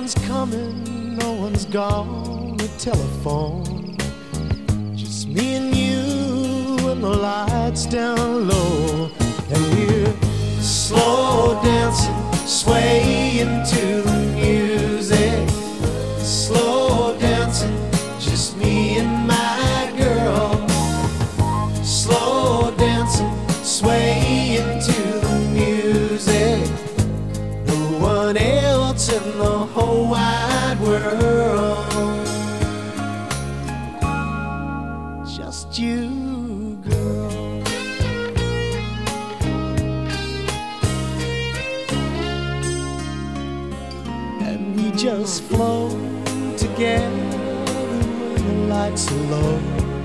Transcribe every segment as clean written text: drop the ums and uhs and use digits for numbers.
one's coming, no one's gone. The telephone, just me and you, and the lights down low, and we're slow dancing, swaying to the music. Slow dancing, just me and my girl. Slow dancing, swaying to the music. No one else in the whole wide world, just you, girl. And we just flow together when the lights are low.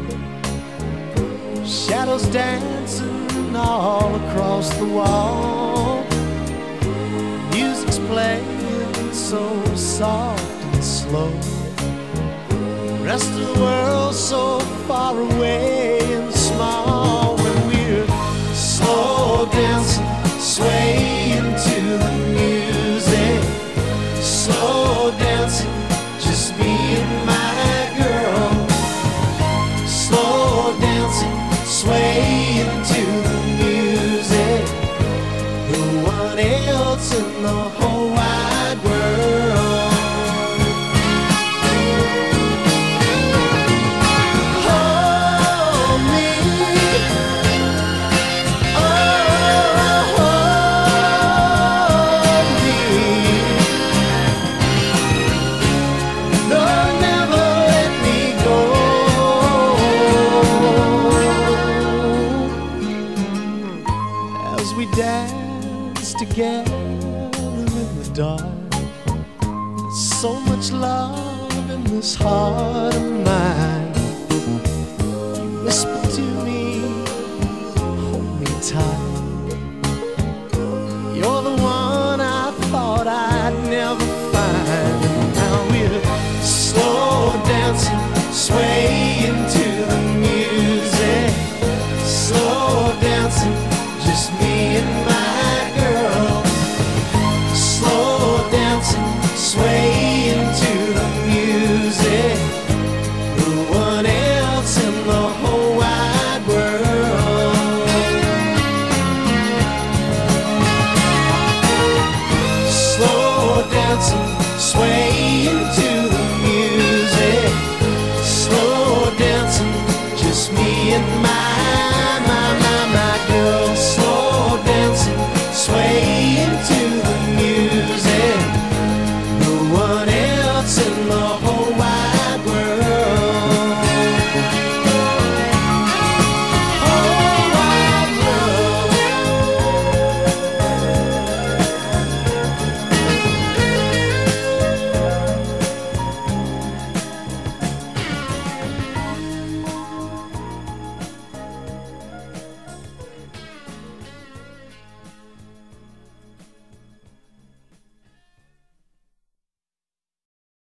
Shadows dancing all across the wall. Music's playing so soft and slow. Rest of the world so far away and small. When we're slow dancing, swaying to the music. Slow dancing, just me and my girl. Slow dancing, swaying to the music. No one else in the whole wide world. Hold me, oh, hold me. No, never let me go. As we dance together in the dark, so much love in this heart of mine. You whisper